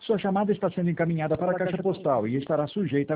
Sua chamada está sendo encaminhada para a caixa postal e estará sujeita a